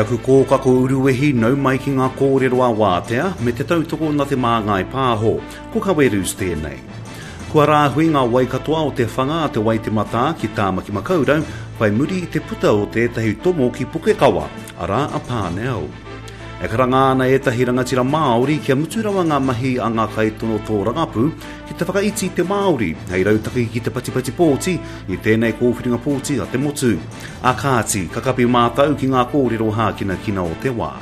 aku kōkako uruwehi nau mai ki ngā kōrero a wātea me te tautoko na te māngai pāho, ko Kawerus tēnei. Kua rāhui ngā waikatoa o te whanga a te Waitemata ki Tāmaki Makaurau, whai muri i te puta o tētahi tomo ki Pukekawa, ara a Pāneau. E karangāna e tahi rangatira Māori kia muturawa ngā mahi a ngā kaitono tō rangapu ki te whakaiti te Māori, hei rautaki ki te patipati pōti i tēnei kōwhiringa pōti a te motu. A kāti, kakapi mātau ki ngā kōrero hākina kina o te wā.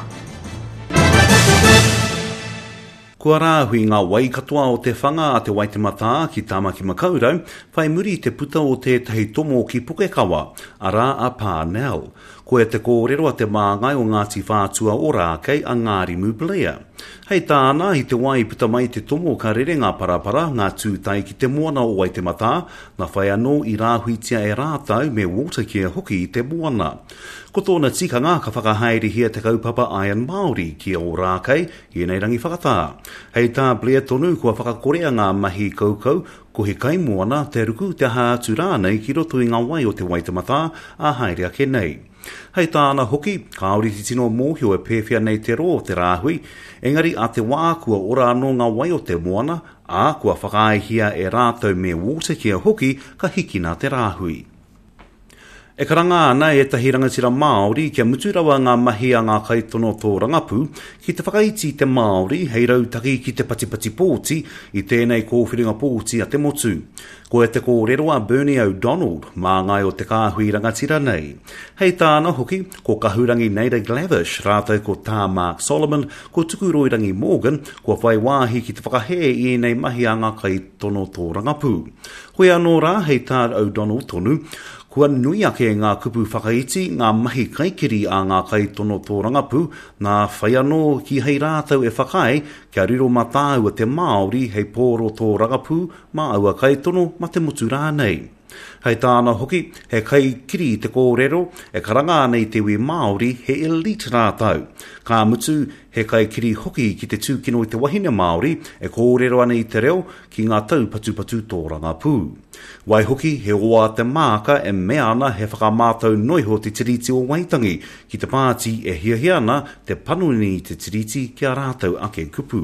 Kua rāhui ngā waikatoa o te whanga a te Waitemata ki Tāmaki Makaurau, whai muri te puta o tētahi tomo ki Pukekawa, ara a Pāneau. Ko e te kōrero a te māngai o Ngāti Whātua o Rākei a Ngāri Mublea. Hei tāna i te wai puta mai te tomo ka rere ngā parapara ngā tūtai ki te moana o Waitemata, na whai anō i rāhuitia e rātau me watercare hoki i te moana. Ko tōna tikanga ka whakahaere hia te kaupapa Iron Māori ki o Rākei i nei rangi whakatā. Hei tā blea tonu kua whakakorea ngā mahi kaukau, ko he kai moana te ruku te hātu rānei ki roto i ngā wai o te Waitemata a haere ake nei. Hei tāna hoki, kaori ti tino mōhio e pēwhia nei te ro te rāhui, engari a te wā kua ora anō ngā wai o te moana, a kua whakaehia e rātau me watercare hoki ka hiki nā te rāhui. E karanga ana e tahi rangatira Māori kia muturawa ngā mahi a ngā kaitono tō rangapu ki te whakaiti te Māori hei rautaki ki te patipati pōti i tēnei kōwhiringa pōti a te motu. Ko e te kōrero a Bernie O'Donnell, māngai o te kāhui rangatira nei. Hei tāna hoki, ko kahurangi Nada Glavish, rātou ko tā Mark Solomon, ko tukuroirangi Morgan, ko whai wāhi ki te whakahe i nei mahi a ngā kaitono tō rangapu. Hoi anō rā hei tā O'Donnell tonu, kua nui ake ngā kupu whakaiti, ngā mahi kaikiri a ngā kaitono tō rangapu, nā whai anō ki hei rātau e whakai, kia riro matāua te Māori hei pōro tō rangapu, mā aua kaitono ma te motu rānei. Hei tāna hoki, he kaikiri te kōrero, e karanga nei te wi Māori he elite rātau. Ka mutu, he kaikiri hoki ki te tūkino i te wahine Māori, e kōrero ana i te reo ki ngā tau patu tō rangapu. Wai hoki, he oa te māka e mea ana he whakamātau noiho te tiriti o Waitangi, ki te pāti e hiahiana te panuni te tiriti kia rātau ake kupu.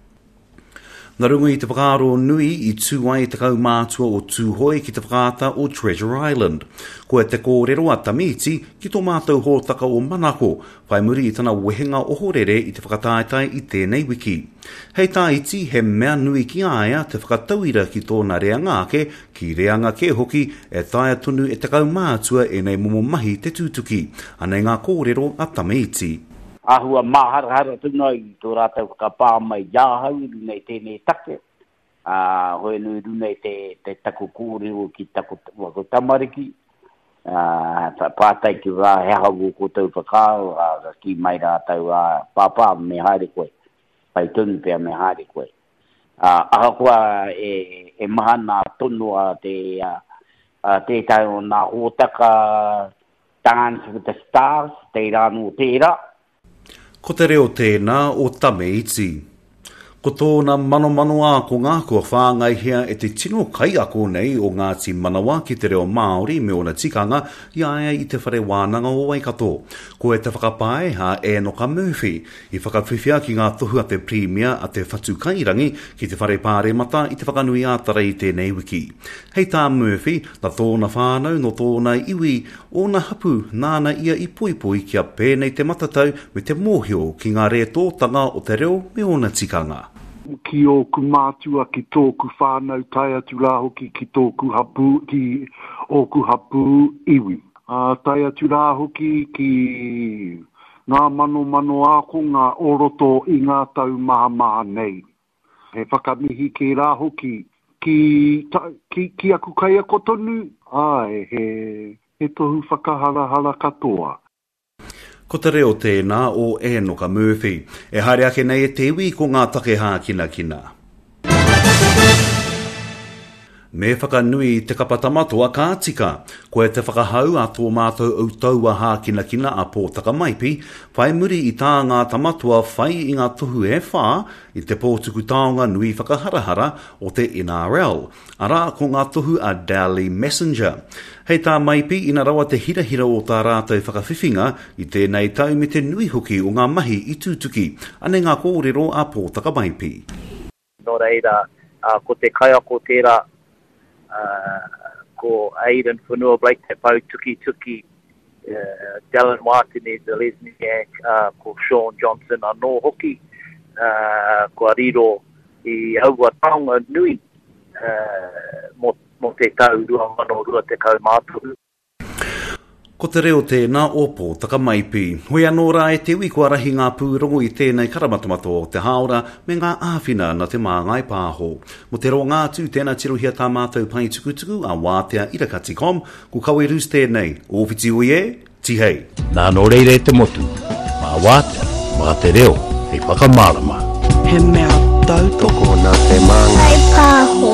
Nā runga i te whakaaro nui i tūai te kaumātua o Tūhoi ki te whakaata o Treasure Island. Ko e te kōrero a Tamiti ki tō mātou hōtaka o Manako, whai muri i tana wehenga ohorere i te whakataetai i tēnei wiki. Hei tā iti he mea nui ki aia te whakatauira ki tōna reangāke, ki reanga ke hoki e taia tunu e te kaumātua e nei momo mahi te tūtuki, anei ngā kōrero a Tamiti. Ahua mahara tuna i tō rātau whakapā mai iāhau runei tēnei take. Hoi nui runei te taku kōrero ki taku wako tamariki. Pātai ki rā hehagu ko tau whakao, ki mai rātau pāpā me haere koe. Pai tonu pia me haere koe. Aha kua e mahana tonu a te tau nā hōtaka Dance with the Stars, te rānu tērā. Ko te reo tēnā o Tamiti. Ko tōna mano ākonga kua whāngai hea e te tino kai ako nei o Ngāti Manawa ki te reo Māori me ona tikanga i aia i te whare wānanga o Waikato. Ko e te whakapae ha Enoka Murphy i whakawhiwhia ki ngā tohu a te Premier a te whatu kairangi ki te whare pāremata i te whakanui ātara i tēnei wiki. Hei tā Murphy, na tōna whānau no tōna iwi o na hapu nāna ia i puipui kia pēnei te matatau me te mōhio ki ngā re tōtanga o te reo me ona tikanga. Ki oku mātua ki tōku whānau tai atu rā hoki ki tōku hapu, ki oku hapu iwi. Tai atu rā hoki ki ngā mano ako ngā oroto i ngā tau maha nei. He whakamihi ke rā hoki ki aku kai ako tonu, he tohu whakahara katoa. Ko te reo tēnā o Enoka Murphy. E haere ake nei e te iwi ko ngā take hā kina. Me whakanui te kapatamatua ka tika, koe te whakahau a tō mātou au taua hā kina kina a pō takamaipi, whai muri i tā ngā tamatua whai i ngā tohu e whā, i te pōtuku taonga nui whakaharahara o te NRL, ara ko ngā tohu a Daily Messenger. Hei tā maipi ina rawa te hirahira o tā rātou whakawhiwhinga i tēnei tau me te nui hoki o ngā mahi i tūtuki, ane ngā kōrero a pō takamaipi. Nō reira, ko te kaia ko tērā, ko Aidan Whanua Blake te pau tuki, Dylan Martinez, the Lesniak, ko Sean Johnson anō hoki, ko Ariro i aua taonga nui, mo te tau rua mano rua te kau māturu. Ko te reo tēnā opo takamaipi. Hoi anō rā e te ui kua rahi ngā pūrongo i tēnei karamatomato o te haora me ngā āwhina na te māngai pāho. Mo te roa ngā tū tēnā tirohia tā mātou pai tukutuku a wātea irakati.com ku kawe rūs tēnei. Ōwhiti ui e, tihei. Nā no reire te motu. Mā wātea, mā te reo, hei whakamārama. He mea tau toko nā te māngai pāho.